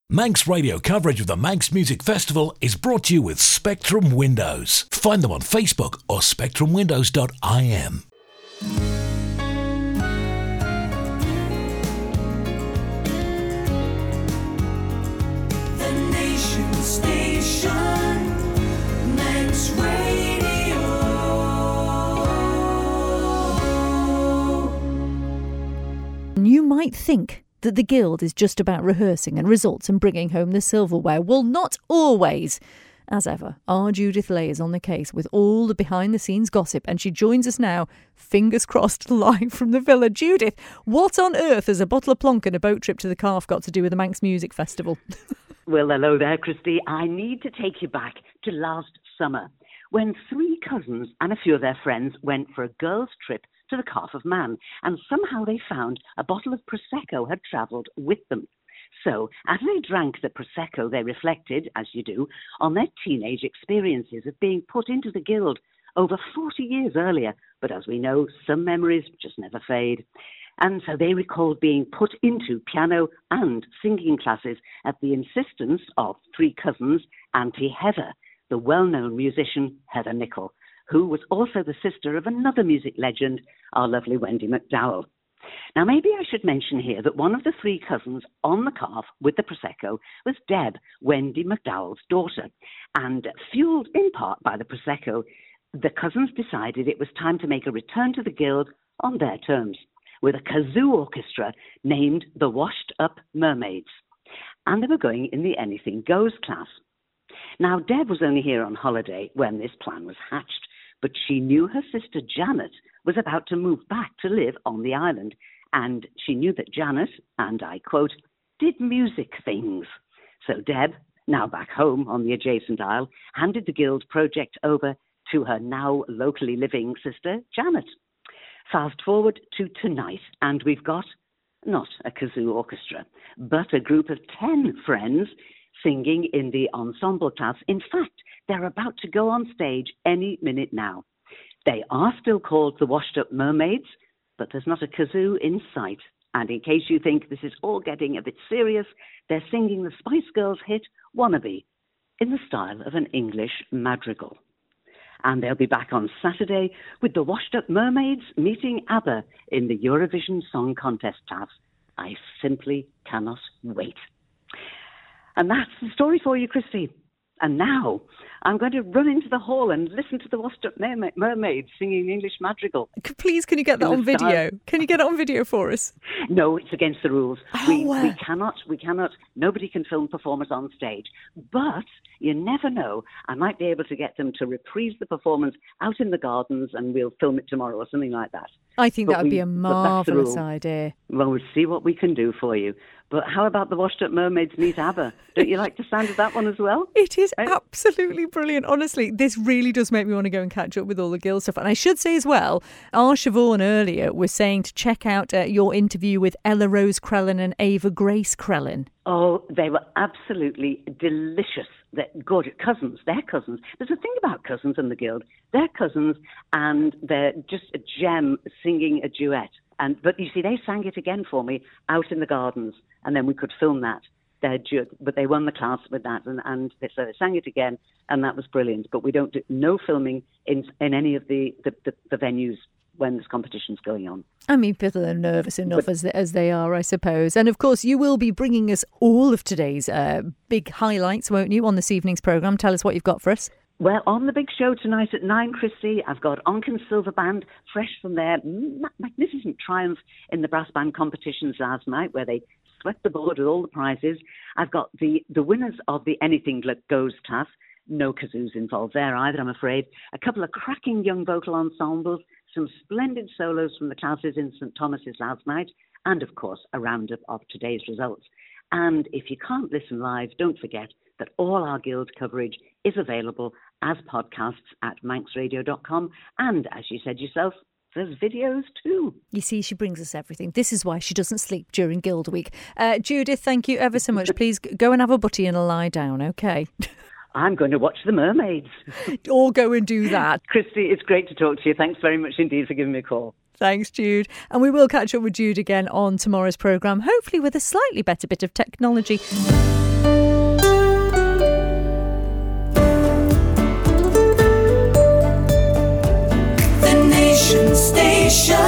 Manx Radio coverage of the Manx Music Festival is brought to you with Spectrum Windows. Find them on Facebook or spectrumwindows.im. The Nation Station, Manx Radio. You might think that the Guild is just about rehearsing and results and bringing home the silverware. Well, not always. As ever, our Judith Lay is on the case with all the behind-the-scenes gossip, and she joins us now, fingers crossed, live from the villa. Judith, what on earth has a bottle of plonk and a boat trip to the Calf got to do with the Manx Music Festival? Well, hello there, Christy. I need to take you back to last summer, when 3 cousins and a few of their friends went for a girls' trip to the Calf of Man, and somehow they found a bottle of Prosecco had travelled with them. So, as they drank the Prosecco, they reflected, as you do, on their teenage experiences of being put into the Guild over 40 years earlier. But as we know, some memories just never fade. And so they recalled being put into piano and singing classes at the insistence of 3 cousins, Auntie Heather, the well-known musician Heather Nichol, who was also the sister of another music legend, our lovely Wendy McDowell. Now, maybe I should mention here that one of the 3 cousins on the Calf with the Prosecco was Deb, Wendy McDowell's daughter. And fueled in part by the Prosecco, the cousins decided it was time to make a return to the Guild on their terms, with a kazoo orchestra named the Washed Up Mermaids. And they were going in the Anything Goes class. Now, Deb was only here on holiday when this plan was hatched, but she knew her sister Janet was about to move back to live on the island, and she knew that Janet, and I quote, did music things. So Deb, now back home on the adjacent isle, handed the Guild project over to her now locally living sister Janet. Fast forward to tonight, and we've got not a kazoo orchestra, but a group of 10 friends singing in the ensemble class. In fact, they're about to go on stage any minute now. They are still called the Washed Up Mermaids, but there's not a kazoo in sight. And in case you think this is all getting a bit serious, they're singing the Spice Girls hit Wannabe in the style of an English madrigal. And they'll be back on Saturday with the Washed Up Mermaids meeting ABBA in the Eurovision Song Contest class. I simply cannot wait. And that's the story for you, Christy. And now I'm going to run into the hall and listen to the Washed Up Mermaids singing English madrigal. Please, can you get that on video? Can you get it on video for us? No, it's against the rules. Oh, we cannot, nobody can film performers on stage. But you never know. I might be able to get them to reprise the performance out in the gardens, and we'll film it tomorrow or something like that. I think that would be a marvellous idea. Well, we'll see what we can do for you. But how about the Washed Up Mermaids meet ABBA? Don't you like the sound of that one as well? It is absolutely brilliant. Honestly, this really does make me want to go and catch up with all the Guild stuff. And I should say as well, our Siobhan earlier was saying to check out your interview with Ella Rose Crellin and Ava Grace Crellin. Oh, they were absolutely delicious. They're gorgeous. Cousins, they're cousins. There's a thing about cousins in the Guild. They're cousins, and they're just a gem singing a duet. But you see, they sang it again for me out in the gardens, and then we could film that. But they won the class with that, and so they sang it again, and that was brilliant. But we don't do no filming in any of the venues when there's competitions going on. I mean, people are nervous enough as they are, I suppose. And of course, you will be bringing us all of today's big highlights, won't you, on this evening's programme? Tell us what you've got for us. Well, on the big show tonight at 9, Christy, I've got Onken Silver Band, fresh from their magnificent triumph in the brass band competitions last night, where they swept the board with all the prizes. I've got the winners of the Anything Goes class. No kazoos involved there either, I'm afraid. A couple of cracking young vocal ensembles, some splendid solos from the classes in St Thomas's last night, and, of course, a roundup of today's results. And if you can't listen live, don't forget that all our Guild coverage is available as podcasts at manxradio.com. And, as you said yourself, there's videos too. You see, she brings us everything. This is why she doesn't sleep during Guild Week. Judith, thank you ever so much. Please go and have a butty and a lie down, OK? I'm going to watch the mermaids. Or go and do that. Christy, it's great to talk to you. Thanks very much indeed for giving me a call. Thanks, Jude. And we will catch up with Jude again on tomorrow's programme, hopefully with a slightly better bit of technology. Station.